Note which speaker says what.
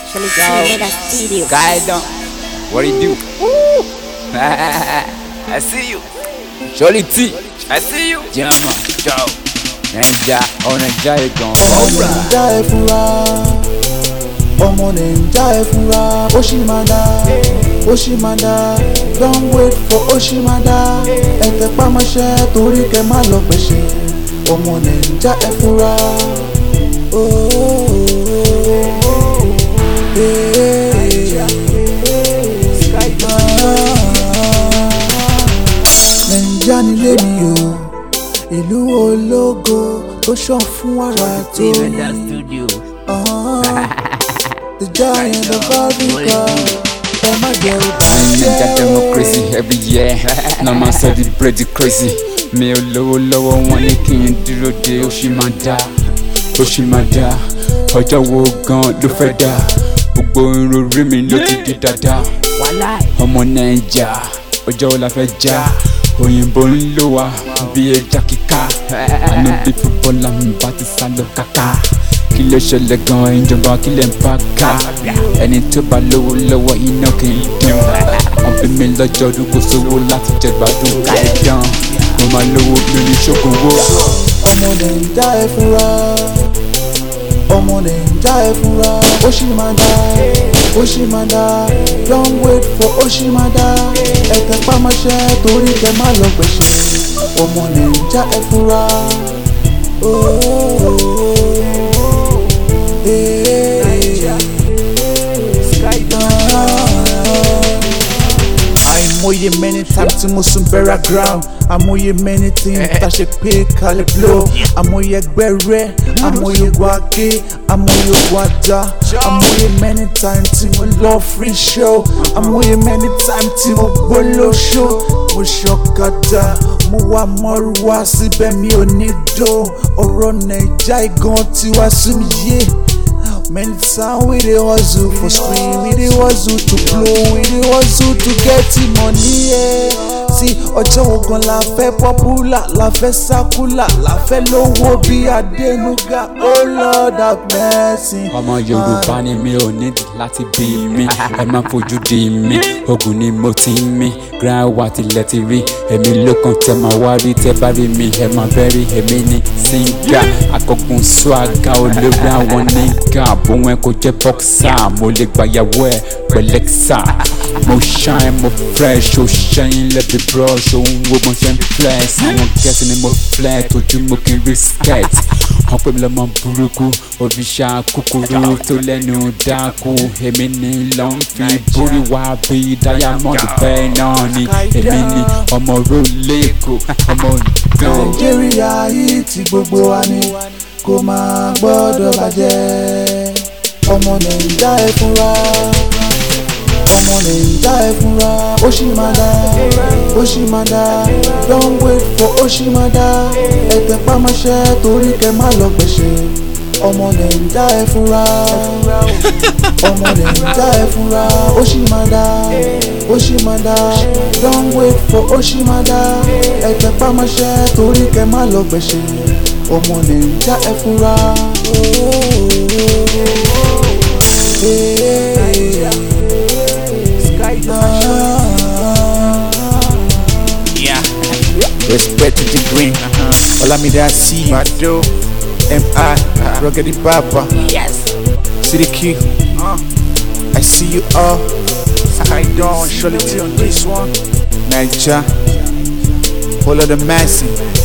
Speaker 1: Surely T made a studio.
Speaker 2: Guy down. What do you do? I see you. Surely T. I see you. Jama. Ciao. Ninja. Oh, Ninja is gone.
Speaker 3: Ninja ẹ fura. Ọmọ Ninja ẹ fura. Oshimada. Oshimada. Don't wait for Oshimada. Ẹ tẹpá mọ́ṣẹ́ torí kẹ́ má lọ pẹ̀ṣẹ̀. Ọmọ Ninja ẹ fura. Ninja nílé mi o, ìlú ológo tó ṣàn fún wàrà tó yí. The giant of Africa.
Speaker 2: Ninja democracy every year. Now man celebrate the crazy. Mi ò lówó lọ́wọ́ wọn ní kí n dúró de Oshimada. Oshimada. Ọjọ́ wo gan ló fẹ́ dá? Gbogbo irun orí mi ló ti di dada. Ọmọ Naija, ọjọ́ wo la fẹ́ já? Òyìnbó ń lò wá bí ẹja kíká. Àná bí fútbọ́ọ̀lù mi bá ti sá lọ kàkà. Kí ló ṣẹlẹ̀ gan ìjọba kí lè ń bá ká? Ẹni tó bá lówó lọ́wọ́ iná kì í dùn. Wọ́n bí mi lọ́jọ́ ọdún kò sówó láti jẹ gbádùn káìdán. Mo máa lówó lórí ṣòkòwò.
Speaker 3: Ọmọ Ninja ẹ fura. Ọmọ Ninja ẹ fura. Oshimada. Oshimada. Don't wait for Oshimada. Ẹ tẹpá mọ́ṣẹ́ torí kẹ́ má lọ pẹ̀ṣẹ̀. Ọmọ Ninja ẹ fura. Àìmọye many times tí mo sùn bẹ́rẹ̀ ground. Àmọye many things tá ṣe pé kalẹ̀ blow. Àmọye ẹgbẹ́ rẹ̀, àmọye wáké, àmọye wàdà. Àmọye many times tí mo lọ free show. Àmọye many times tí mo gbólóṣó. Mo ṣọ̀kadà, mo wá mọ́rúwá síbẹ̀ mi ò ní dó. Ọ̀rọ̀ Naija igan tí wá sú mi yé. Many times we dey hustle for screen, we dey hustle to blow, we dey hustle to get the money. Sí ọjọ́ wo gan la fẹ́ popular, la fẹ́ circular, la fẹ́ lówó bí Adénúgà. Oh Lord have mercy.
Speaker 2: Ọmọ Yorùbá ni mi ò nídìí láti bí mi. Ẹ má fojú di mi, ogun ni mo ti ń mí. Grand wa tilẹ̀ ti rí, èmi ló kàn tẹ máa wá rí. Tẹ bá rí mi, ẹ máa bẹ́rí. Èmi ni singer, akọgun swagger, olórí àwọn nígà. Bóun ẹ kò jẹ́ boxer, mo lè gbàyàwó ẹ pẹ̀lẹ́ksà. Mo shine, mo fresh, ó ṣẹ́yìn lẹ́bi brush. Ohun wo mo ṣe ń flex, àwọn gẹ̀ẹ́sì ni mo flex. Ojú mo kì í rí skirt. Wọ́n pè mí lọ́mọ burúkú, òbíṣà kúkúrú tó lẹ́nu dákú. Èmi ni ló ń fi bórí wá bí diamond bẹ́ẹ̀ náà ni. Èmi ni ọmọ rólẹ́kọ̀, ọmọ òdò.
Speaker 3: Nàìjíríà yìí ti gbogbo wa ni kò máa gbọ́dọ̀ bàjẹ́. Ọmọ Ninja ẹ fura. Ọmọ Ninja ẹ fura. Oshimada. Oshimada. Don't wait for Oshimada. Ẹ tẹpá mọ́ṣẹ́ torí kẹ́ má lọ pẹ̀ṣẹ̀. Ọmọ Ninja ẹ fura. Ọmọ Ninja ẹ fura. Oshimada. Oshimada. Don't wait for Oshimada. Ẹ tẹpá mọ́ṣẹ́ torí kẹ́ má lọ pẹ̀ṣẹ̀. Ọmọ Ninja ẹ fura.
Speaker 4: Yeah. Respect to the green. Olamide Asi, Bado, M.I, Ruggedy Baba.
Speaker 1: Yes.
Speaker 4: City King. I see you all. I don't surely on this one. Naija. All of the massing.